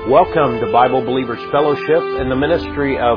Welcome to Bible Believers Fellowship in the ministry of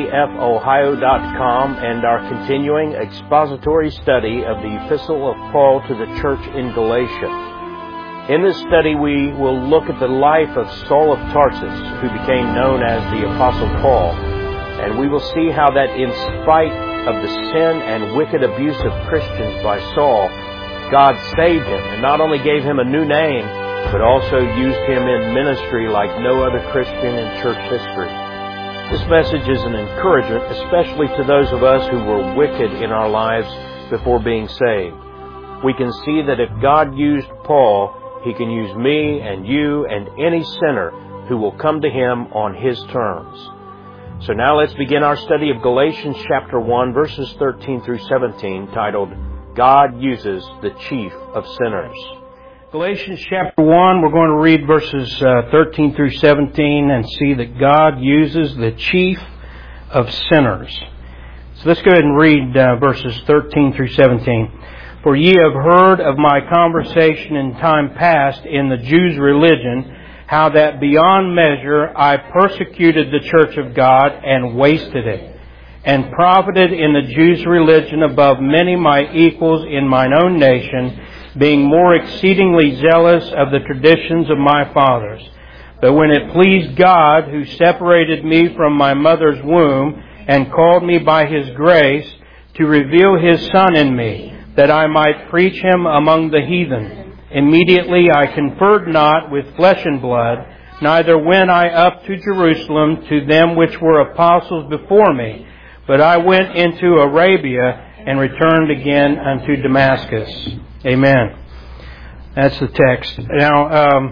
bbfohio.com and our continuing expository study of the Epistle of Paul to the church in Galatia. In this study, we will look at the life of Saul of Tarsus, who became known as the Apostle Paul, and we will see how that in spite of the sin and wicked abuse of Christians by Saul, God saved him and not only gave him a new name, but also used him in ministry like no other Christian in church history. This message is an encouragement, especially to those of us who were wicked in our lives before being saved. We can see that if God used Paul, He can use me and you and any sinner who will come to Him on His terms. So now let's begin our study of Galatians chapter 1, verses 13 through 17, titled, God Uses the Chief of Sinners. Galatians chapter 1, we're going to read verses 13 through 17 and see that God uses the chief of sinners. So let's go ahead and read verses 13 through 17. For ye have heard of my conversation in time past in the Jews' religion, how that beyond measure I persecuted the church of God and wasted it, and profited in the Jews' religion above many my equals in mine own nation, being more exceedingly zealous of the traditions of my fathers. But when it pleased God, who separated me from my mother's womb, and called me by His grace, to reveal His Son in me, that I might preach Him among the heathen, immediately I conferred not with flesh and blood, neither went I up to Jerusalem to them which were apostles before me, but I went into Arabia, and returned again unto Damascus. Amen. That's the text. Now,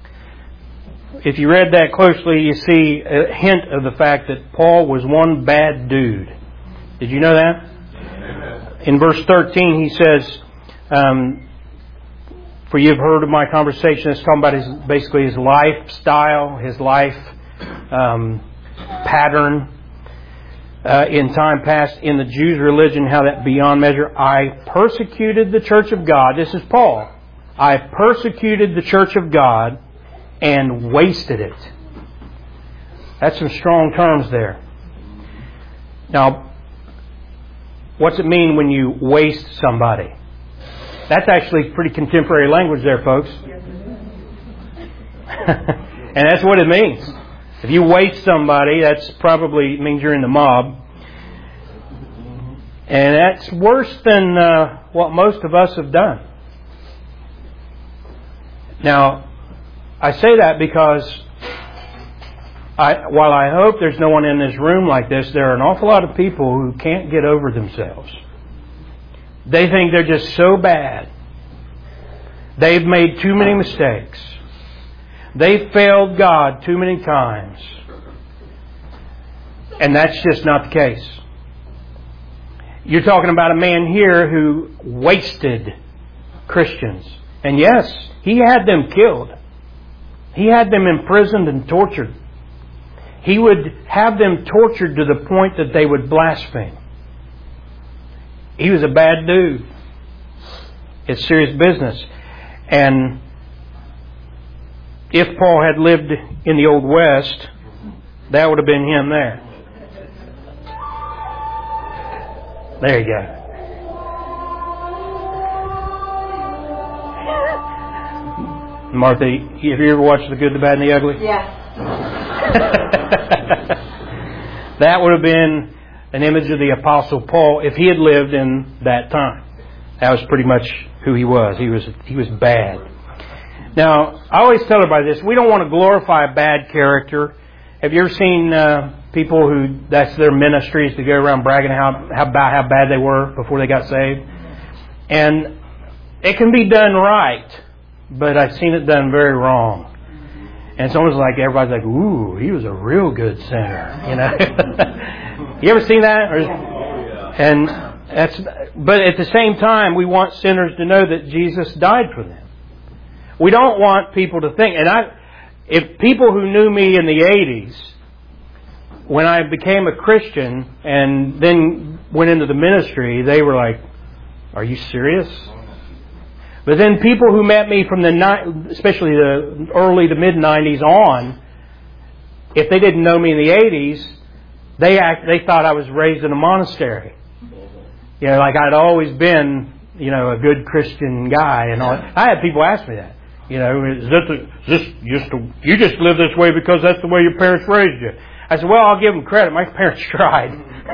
if you read that closely, you see a hint of the fact that Paul was one bad dude. Did you know that? In verse 13, he says, for you've heard of my conversation. It's talking about basically his lifestyle, his life pattern. In time past in the Jews' religion, how that beyond measure I persecuted the church of God. This is Paul. I persecuted the church of God and wasted it. That's some strong terms there. Now, what's it mean when you waste somebody? That's actually pretty contemporary language there, folks. And that's what it means. If you waste somebody, that's probably means you're in the mob. And that's worse than what most of us have done. Now, I say that because while I hope there's no one in this room like this, there are an awful lot of people who can't get over themselves. They think they're just so bad. They've made too many mistakes. They've failed God too many times. And that's just not the case. You're talking about a man here who wasted Christians. And yes, he had them killed. He had them imprisoned and tortured. He would have them tortured to the point that they would blaspheme. He was a bad dude. It's serious business. And if Paul had lived in the Old West, that would have been him there. There you go. Martha, have you ever watched The Good, the Bad, and the Ugly? Yeah. That would have been an image of the Apostle Paul if he had lived in that time. That was pretty much who he was. He was bad. Now, I always tell everybody this. We don't want to glorify a bad character. Have you ever seen people who, that's their ministries, to go around bragging about how bad they were before they got saved? And it can be done right, but I've seen it done very wrong. And it's almost like everybody's like, ooh, he was a real good sinner. You know? You ever seen that? And but at the same time, we want sinners to know that Jesus died for them. We don't want people to think, if people who knew me in the 80s, when I became a Christian and then went into the ministry, they were like, are you serious? But then people who met me from especially the early to mid 90s on, if they didn't know me in the 80s, they thought I was raised in a monastery. You know, like I'd always been, you know, a good Christian guy and all. I had people ask me that. You know, you just live this way because that's the way your parents raised you? I said, well, I'll give them credit. My parents tried.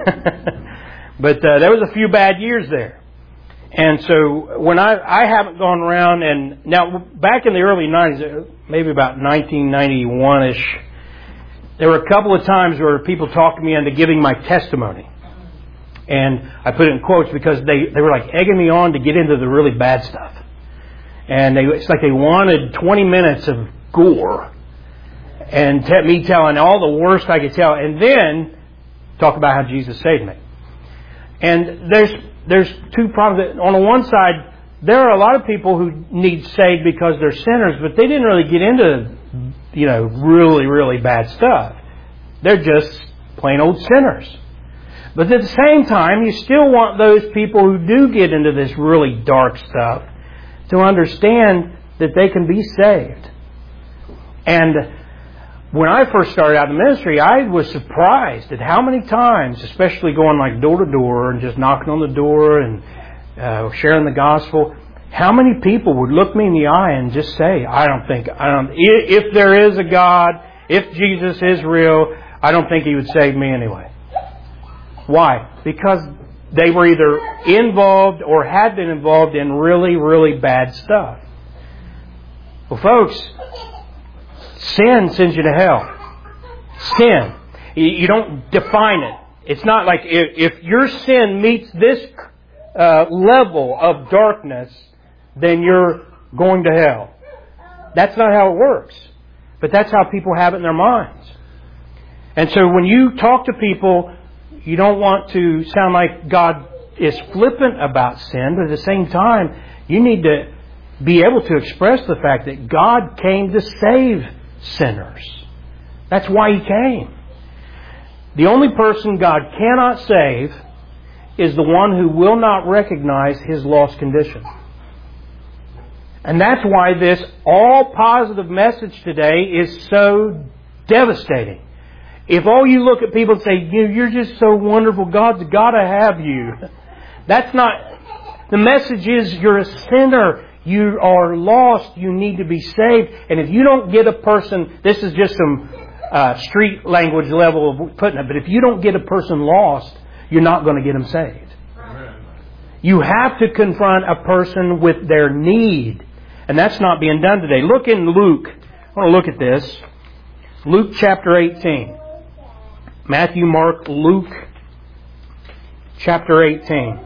But there was a few bad years there. And so when I haven't gone around, and now back in the early 90s, maybe about 1991-ish, there were a couple of times where people talked me into giving my testimony. And I put it in quotes because they were like egging me on to get into the really bad stuff. And it's like they wanted 20 minutes of gore and me telling all the worst I could tell, and then talk about how Jesus saved me. And there's two problems. On the one side, there are a lot of people who need saved because they're sinners, but they didn't really get into, you know, really, really bad stuff. They're just plain old sinners. But at the same time, you still want those people who do get into this really dark stuff to understand that they can be saved. And when I first started out in the ministry, I was surprised at how many times, especially going like door to door and just knocking on the door and sharing the gospel, how many people would look me in the eye and just say, if there is a God, if Jesus is real, I don't think He would save me anyway. Why? Because they were either involved or had been involved in really, really bad stuff. Well, folks, sin sends you to hell. Sin. You don't define it. It's not like if your sin meets this level of darkness, then you're going to hell. That's not how it works. But that's how people have it in their minds. And so when you talk to people, you don't want to sound like God is flippant about sin, but at the same time, you need to be able to express the fact that God came to save sinners. That's why He came. The only person God cannot save is the one who will not recognize his lost condition. And that's why this all-positive message today is so devastating. If all you look at people and say, you're just so wonderful, God's got to have you. That's not... The message is you're a sinner. You are lost. You need to be saved. And if you don't get a person... This is just some street language level of putting it. But if you don't get a person lost, you're not going to get them saved. Amen. You have to confront a person with their need. And that's not being done today. Look in Luke. I want to look at this. Luke chapter 18. Matthew, Mark, Luke, chapter 18.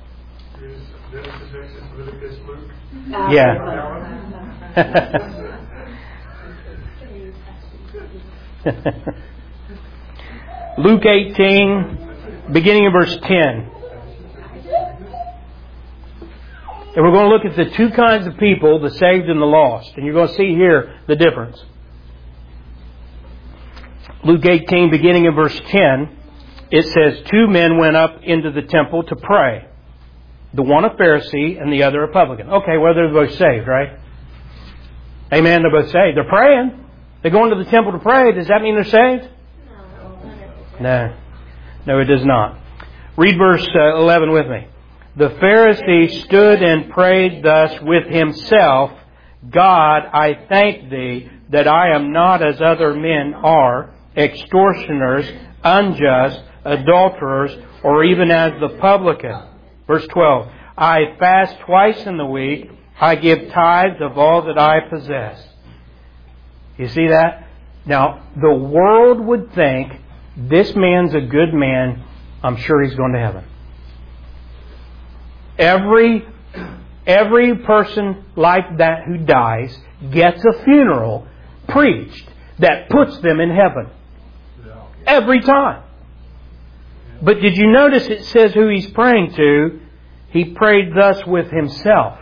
Yeah. Luke 18, beginning of verse 10. And we're going to look at the two kinds of people, the saved and the lost. And you're going to see here the difference. Luke 18, beginning in verse 10, it says, 2 men went up into the temple to pray. The one a Pharisee and the other a publican. Okay, well, they're both saved, right? Amen, they're both saved. They're praying. They go into the temple to pray. Does that mean they're saved? No. No, it does not. Read verse 11 with me. The Pharisee stood and prayed thus with himself, God, I thank Thee that I am not as other men are, extortioners, unjust, adulterers, or even as the publican. Verse 12. I fast twice in the week. I give tithes of all that I possess. You see that? Now, the world would think, this man's a good man. I'm sure he's going to heaven. Every person like that who dies gets a funeral preached that puts them in heaven. Every time. But did you notice it says who he's praying to? He prayed thus with himself.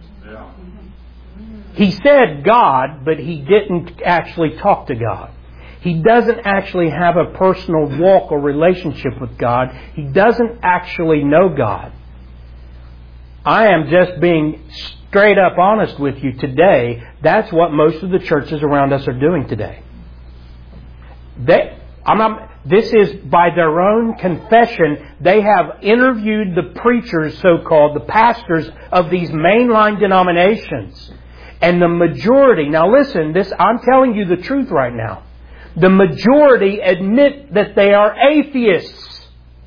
He said God, but he didn't actually talk to God. He doesn't actually have a personal walk or relationship with God. He doesn't actually know God. I am just being straight up honest with you today. That's what most of the churches around us are doing today. This is by their own confession. They have interviewed the preachers, so-called, the pastors of these mainline denominations. And the majority, now listen, I'm telling you the truth right now. The majority admit that they are atheists.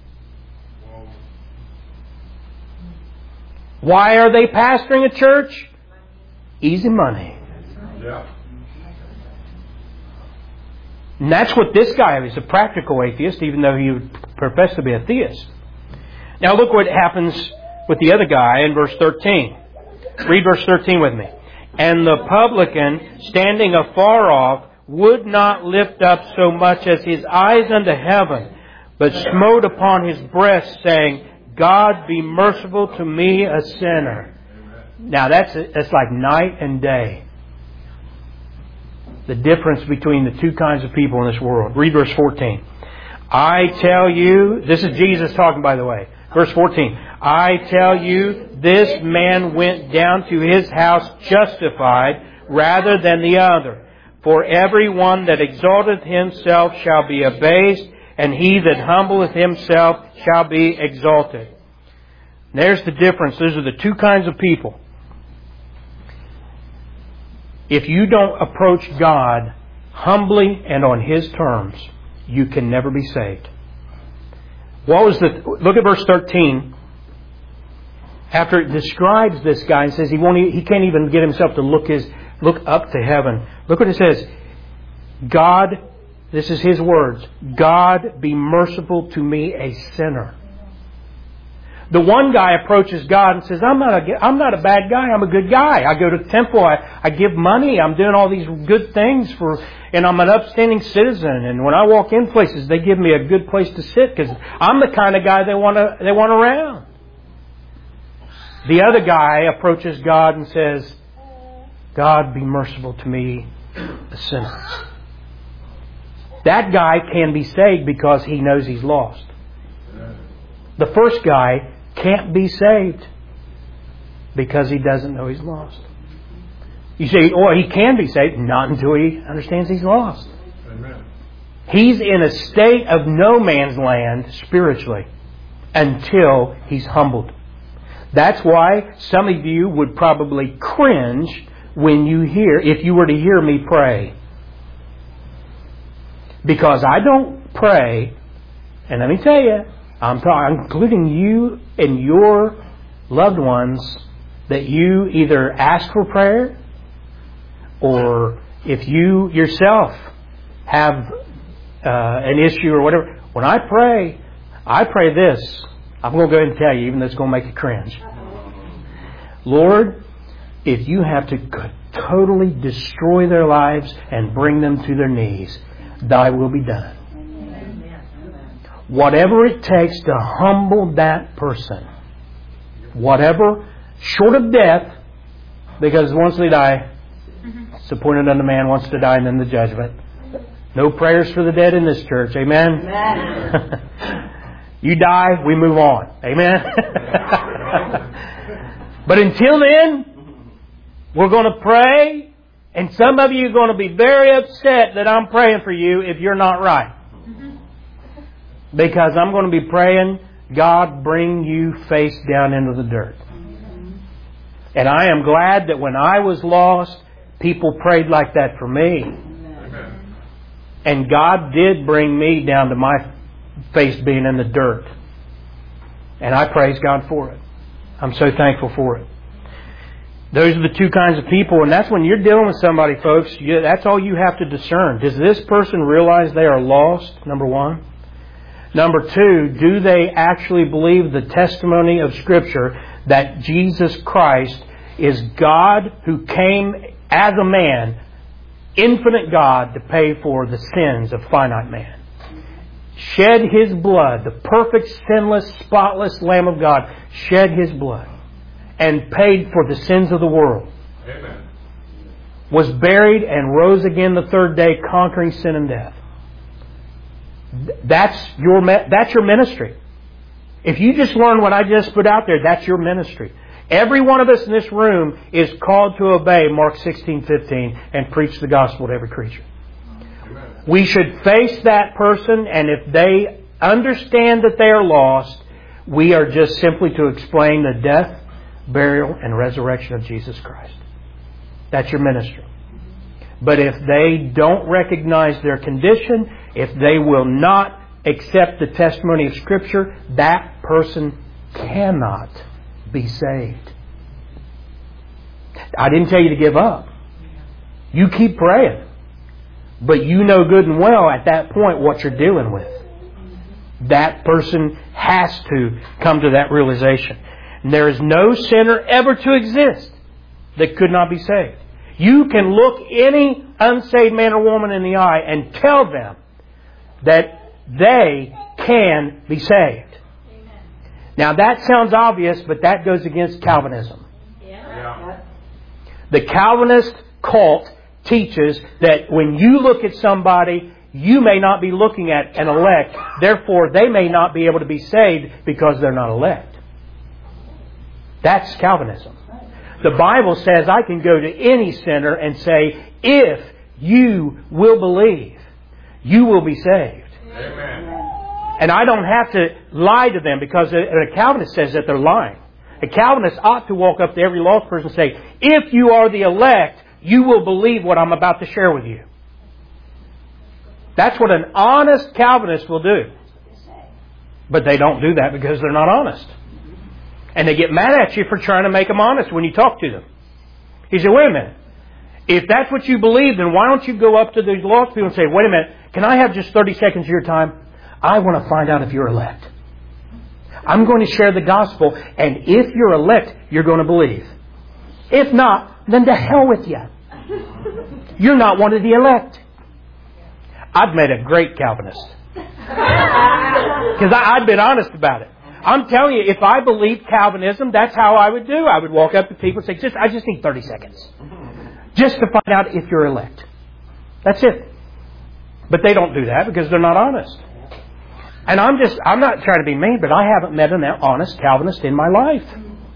Why are they pastoring a church? Easy money. Yeah. And that's what this guy is, a practical atheist, even though he would profess to be a theist. Now look what happens with the other guy in verse 13. Read verse 13 with me. And the publican, standing afar off, would not lift up so much as his eyes unto heaven, but smote upon his breast, saying, God be merciful to me, a sinner. Now that's like night and day. The difference between the two kinds of people in this world. Read verse 14. I tell you, this is Jesus talking, by the way. Verse 14. I tell you, this man went down to his house justified rather than the other. For everyone that exalteth himself shall be abased, and he that humbleth himself shall be exalted. There's the difference. Those are the two kinds of people. If you don't approach God humbly and on His terms, you can never be saved. Look at verse 13. After it describes this guy and says he can't even get himself to look up to heaven. Look what it says. God, this is his words, God be merciful to me, a sinner. The one guy approaches God and says, I'm not a bad guy, I'm a good guy. I go to the temple, I give money, I'm doing all these good things and I'm an upstanding citizen. And when I walk in places, they give me a good place to sit because I'm the kind of guy they want around. The other guy approaches God and says, God be merciful to me, a sinner. That guy can be saved because he knows he's lost. The first guy can't be saved because he doesn't know he's lost. You say, he can be saved. Not until he understands he's lost. Amen. He's in a state of no man's land spiritually until he's humbled. That's why some of you would probably cringe if you were to hear me pray. Because I don't pray, and let me tell you, I'm including you and your loved ones, that you either ask for prayer or if you yourself have an issue or whatever. When I pray this. I'm going to go ahead and tell you, even though it's going to make you cringe. Lord, if you have to totally destroy their lives and bring them to their knees, Thy will be done. Whatever it takes to humble that person, whatever, short of death, because once they die, it's appointed unto man once to die and then the judgment. No prayers for the dead in this church. Amen? Amen. You die, we move on. Amen? But until then, we're going to pray, and some of you are going to be very upset that I'm praying for you if you're not right. Because I'm going to be praying, God, bring you face down into the dirt. And I am glad that when I was lost, people prayed like that for me. And God did bring me down to my face being in the dirt. And I praise God for it. I'm so thankful for it. Those are the two kinds of people, and that's when you're dealing with somebody, folks, that's all you have to discern. Does this person realize they are lost, number one? Number two, do they actually believe the testimony of Scripture that Jesus Christ is God who came as a man, infinite God, to pay for the sins of finite man? Shed His blood, the perfect, sinless, spotless Lamb of God, shed His blood and paid for the sins of the world. Amen. Was buried and rose again the third day, conquering sin and death. That's your ministry. If you just learn what I just put out there, that's your ministry. Every one of us in this room is called to obey Mark 16:15 and preach the gospel to every creature. Amen. We should face that person, and if they understand that they are lost, we are just simply to explain the death, burial, and resurrection of Jesus Christ. That's your ministry. But if they don't recognize their condition, if they will not accept the testimony of Scripture, that person cannot be saved. I didn't tell you to give up. You keep praying. But you know good and well at that point what you're dealing with. That person has to come to that realization. And there is no sinner ever to exist that could not be saved. You can look any unsaved man or woman in the eye and tell them that they can be saved. Amen. Now that sounds obvious, but that goes against Calvinism. Yeah. The Calvinist cult teaches that when you look at somebody, you may not be looking at an elect. Therefore, they may not be able to be saved because they're not elect. That's Calvinism. The Bible says I can go to any sinner and say, if you will believe, you will be saved. Amen. And I don't have to lie to them, because a Calvinist says that they're lying. A Calvinist ought to walk up to every lost person and say, if you are the elect, you will believe what I'm about to share with you. That's what an honest Calvinist will do. But they don't do that because they're not honest. And they get mad at you for trying to make them honest when you talk to them. He said, wait a minute. If that's what you believe, then why don't you go up to these lost people and say, wait a minute, can I have just 30 seconds of your time? I want to find out if you're elect. I'm going to share the gospel, and if you're elect, you're going to believe. If not, then to hell with you. You're not one of the elect. I've met a great Calvinist. Because I've been honest about it. I'm telling you, if I believed Calvinism, that's how I would do. I would walk up to people and say, I just need 30 seconds. Just to find out if you're elect. That's it. But they don't do that because they're not honest. And I'm not trying to be mean, but I haven't met an honest Calvinist in my life.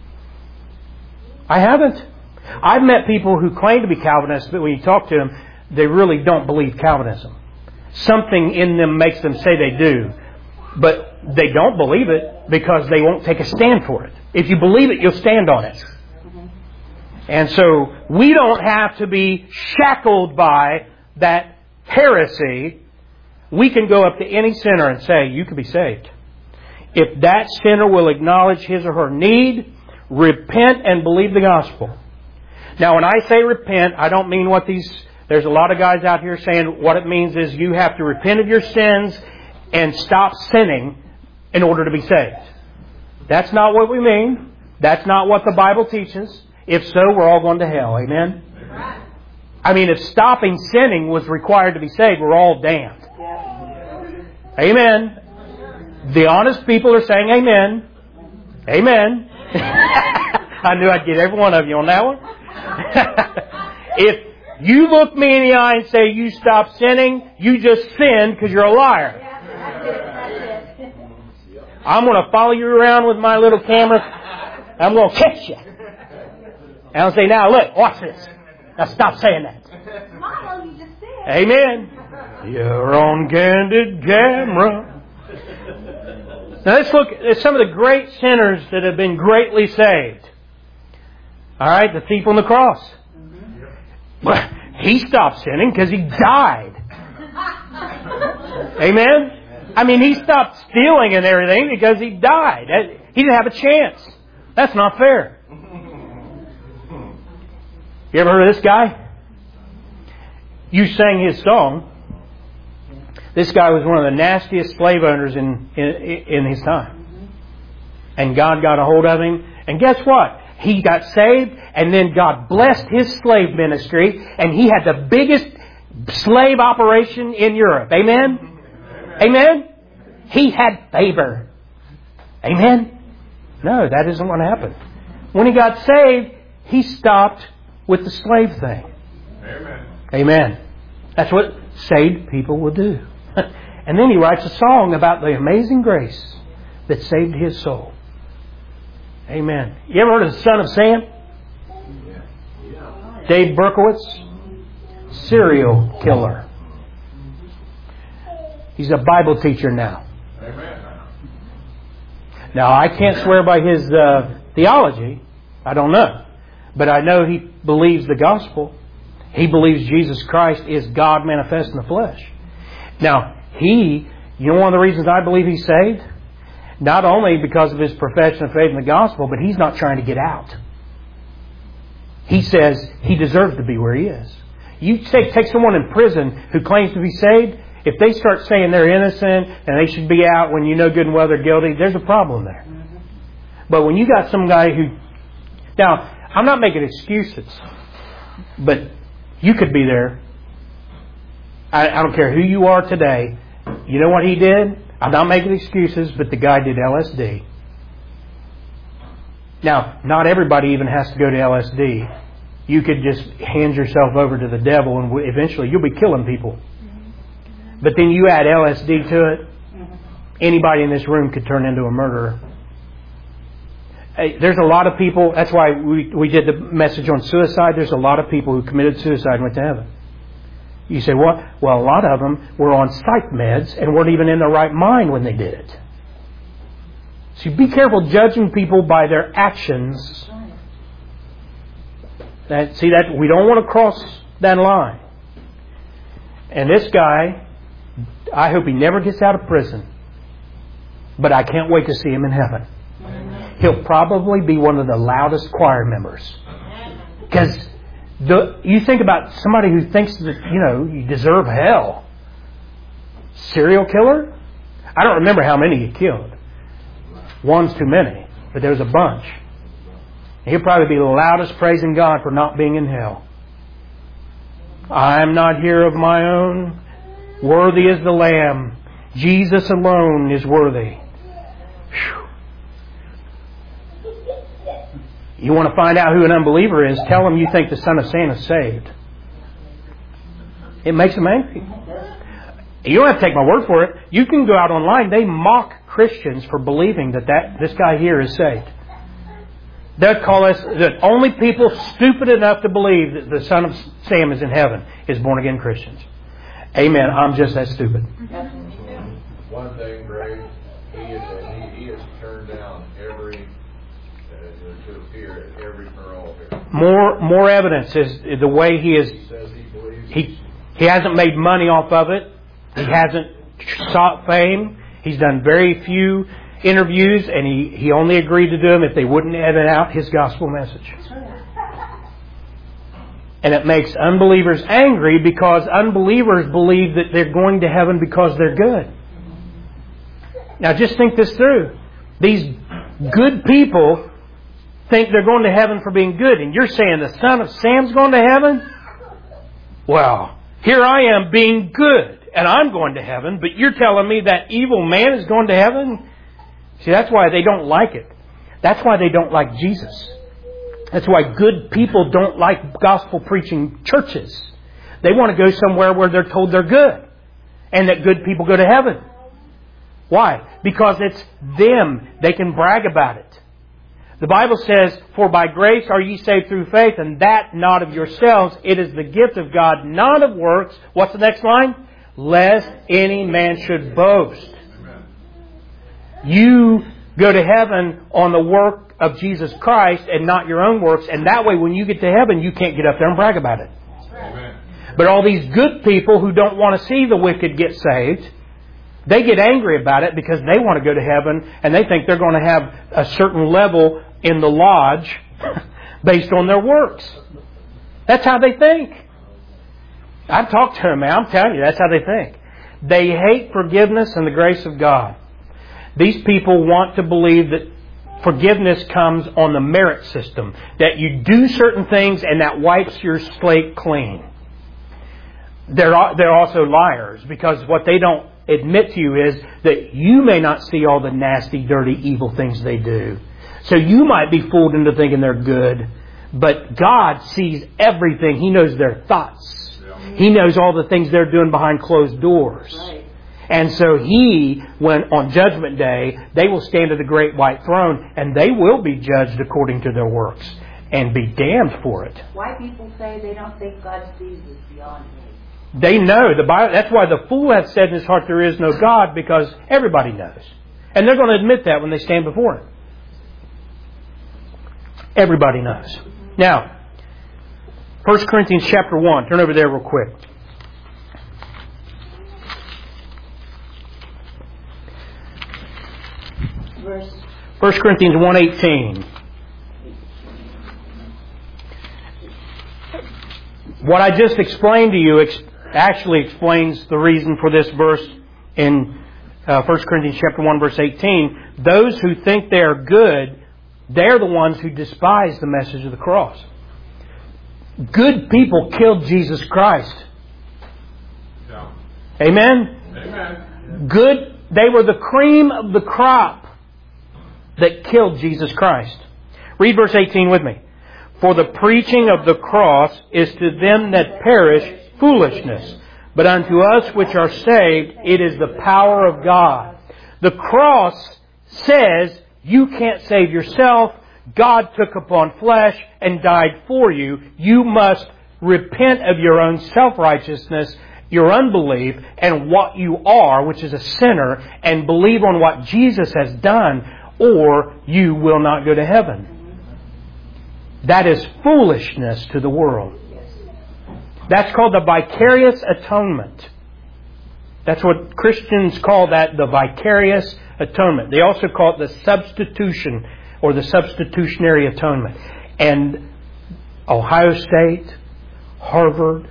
I haven't. I've met people who claim to be Calvinists, but when you talk to them, they really don't believe Calvinism. Something in them makes them say they do. But they don't believe it because they won't take a stand for it. If you believe it, you'll stand on it. And so we don't have to be shackled by that heresy. We can go up to any sinner and say, you can be saved. If that sinner will acknowledge his or her need, repent and believe the gospel. Now, when I say repent, I don't mean there's a lot of guys out here saying what it means is you have to repent of your sins and stop sinning in order to be saved. That's not what we mean. That's not what the Bible teaches. If so, we're all going to hell. Amen? I mean, if stopping sinning was required to be saved, we're all damned. Amen. The honest people are saying amen. Amen. I knew I'd get every one of you on that one. If you look me in the eye and say you stop sinning, you just sinned because you're a liar. I'm going to follow you around with my little camera. I'm going to catch you. And I'll say, now look, watch this. Now stop saying that. Amen. You're on candid camera. Now let's look at some of the great sinners that have been greatly saved. All right, the thief on the cross. Well, he stopped sinning because he died. Amen? I mean, he stopped stealing and everything because he died. He didn't have a chance. That's not fair. You ever heard of this guy? You sang his song. This guy was one of the nastiest slave owners in his time. And God got a hold of him. And guess what? He got saved, and then God blessed his slave ministry, and he had the biggest slave operation in Europe. Amen? Amen? He had favor. Amen? No, that isn't what happened. When he got saved, he stopped with the slave thing. Amen. Amen. That's what saved people will do. And then he writes a song about the amazing grace that saved his soul. Amen. You ever heard of the Son of Sam? Dave Berkowitz? Serial killer. He's a Bible teacher now. Amen. Now, I can't swear by his theology. I don't know. But I know he believes the gospel. He believes Jesus Christ is God manifest in the flesh. Now, you know one of the reasons I believe he's saved? Not only because of his profession of faith in the gospel, but he's not trying to get out. He says he deserves to be where he is. You take someone in prison who claims to be saved, if they start saying they're innocent and they should be out when you know good and well they're guilty, there's a problem there. But when you got some guy who... Now, I'm not making excuses, but you could be there. I don't care who you are today. You know what he did? I'm not making excuses, but the guy did LSD. Now, not everybody even has to go to LSD. You could just hand yourself over to the devil and eventually you'll be killing people. But then you add LSD to it, anybody in this room could turn into a murderer. There's a lot of people, that's why we did the message on suicide. There's a lot of people who committed suicide and went to heaven. You say, what? Well, a lot of them were on psych meds and weren't even in their right mind when they did it. So be careful judging people by their actions. That we don't want to cross that line. And this guy, I hope he never gets out of prison. But I can't wait to see him in heaven. He'll probably be one of the loudest choir members. Because you think about somebody who thinks that, you deserve hell. Serial killer? I don't remember how many he killed. One's too many. But there's a bunch. He'll probably be the loudest praising God for not being in hell. I'm not here of my own. Worthy is the Lamb. Jesus alone is worthy. Whew. You want to find out who an unbeliever is, tell them you think the Son of Sam is saved. It makes them angry. You don't have to take my word for it. You can go out online. They mock Christians for believing that this guy here is saved. They'll call us that only people stupid enough to believe that the Son of Sam is in heaven is born-again Christians. Amen. I'm just that stupid. One thing, Greg, he has turned down every to appear at every parole hearing. More evidence is the way he is. He says he believes he hasn't made money off of it. He hasn't sought fame. He's done very few interviews, and he only agreed to do them if they wouldn't edit out his gospel message. And it makes unbelievers angry because unbelievers believe that they're going to heaven because they're good. Now just think this through. These good people think they're going to heaven for being good, and you're saying the Son of Sam's going to heaven? Well, here I am being good, and I'm going to heaven, but you're telling me that evil man is going to heaven? See, that's why they don't like it. That's why they don't like Jesus. That's why good people don't like gospel preaching churches. They want to go somewhere where they're told they're good and that good people go to heaven. Why? Because it's them. They can brag about it. The Bible says, "For by grace are ye saved through faith, and that not of yourselves. It is the gift of God, not of works." What's the next line? "Lest any man should boast." You go to heaven on the work of Jesus Christ and not your own works. And that way when you get to heaven, you can't get up there and brag about it. Amen. But all these good people who don't want to see the wicked get saved, they get angry about it because they want to go to heaven and they think they're going to have a certain level in the lodge based on their works. That's how they think. I've talked to them, man. I'm telling you, that's how they think. They hate forgiveness and the grace of God. These people want to believe that forgiveness comes on the merit system. That you do certain things and that wipes your slate clean. They're also liars because what they don't admit to you is that you may not see all the nasty, dirty, evil things they do. So you might be fooled into thinking they're good. But God sees everything. He knows their thoughts. He knows all the things they're doing behind closed doors. And so when on Judgment Day, they will stand at the great white throne and they will be judged according to their works and be damned for it. Why people say they don't think God sees is beyond me. They know. The Bible, that's why the fool hath said in his heart there is no God, because everybody knows. And they're going to admit that when they stand before Him. Everybody knows. Now, 1 Corinthians chapter 1. Turn over there real quick. Verse 1 Corinthians 1:18. What I just explained to you actually explains the reason for this verse in 1 Corinthians chapter 1, verse 18. Those who think they are good, they're the ones who despise the message of the cross. Good people killed Jesus Christ. Yeah. Amen? Amen. Good, they were the cream of the crop that killed Jesus Christ. Read verse 18 with me. For the preaching of the cross is to them that perish foolishness, but unto us which are saved it is the power of God. The cross says you can't save yourself. God took upon flesh and died for you. You must repent of your own self-righteousness, your unbelief, and what you are, which is a sinner, and believe on what Jesus has done, or you will not go to heaven. That is foolishness to the world. That's called the vicarious atonement. That's what Christians call that, the vicarious atonement. They also call it the substitution or the substitutionary atonement. And Ohio State, Harvard,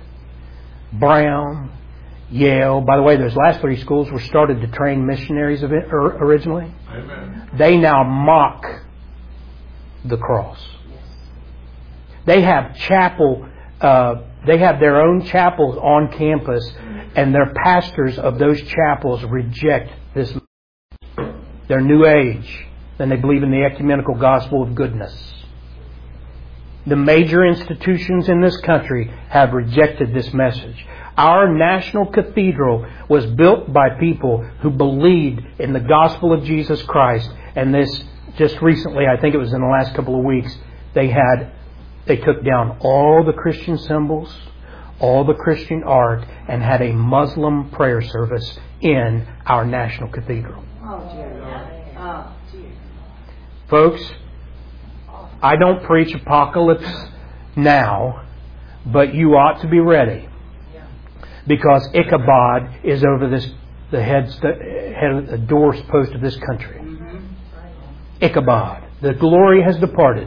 Brown, Yale. By the way, those last three schools were started to train missionaries originally. Amen. They now mock the cross. They have they have their own chapels on campus, and their pastors of those chapels reject this. They're New Age, and they believe in the ecumenical gospel of goodness. The major institutions in this country have rejected this message. Our national cathedral was built by people who believed in the gospel of Jesus Christ. And this, just recently, I think it was in the last couple of weeks, they took down all the Christian symbols, all the Christian art, and had a Muslim prayer service in our national cathedral. Oh, dear. Oh, dear. Folks, I don't preach apocalypse now, but you ought to be ready. Because Ichabod is over the head of the doorpost of this country. Ichabod. The glory has departed.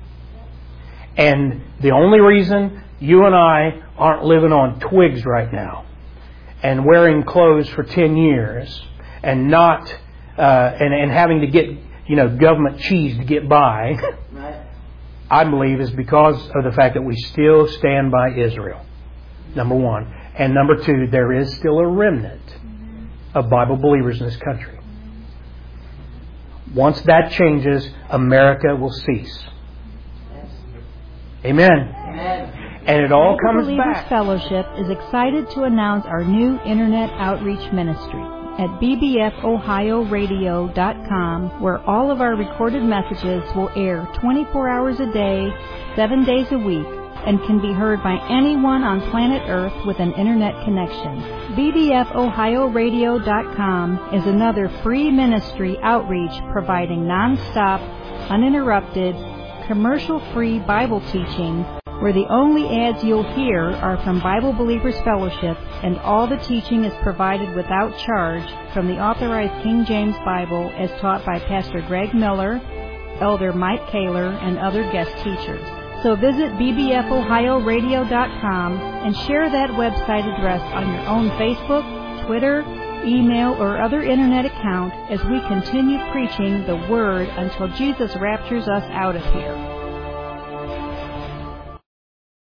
And the only reason you and I aren't living on twigs right now and wearing clothes for 10 years and not and having to get government cheese to get by, I believe is because of the fact that we still stand by Israel. Number one. And number two, there is still a remnant of Bible believers in this country. Once that changes, America will cease. Amen. And it all comes Bible Believers back. Fellowship is excited to announce our new Internet outreach ministry at bbfohioradio.com, where all of our recorded messages will air 24 hours a day, 7 days a week, and can be heard by anyone on planet Earth with an internet connection. bbfohioradio.com is another free ministry outreach providing non-stop, uninterrupted, commercial-free Bible teaching, where the only ads you'll hear are from Bible Believers Fellowship, and all the teaching is provided without charge from the Authorized King James Bible as taught by Pastor Greg Miller, Elder Mike Kaler, and other guest teachers. So visit bbfohioradio.com and share that website address on your own Facebook, Twitter, email, or other internet account as we continue preaching the Word until Jesus raptures us out of here.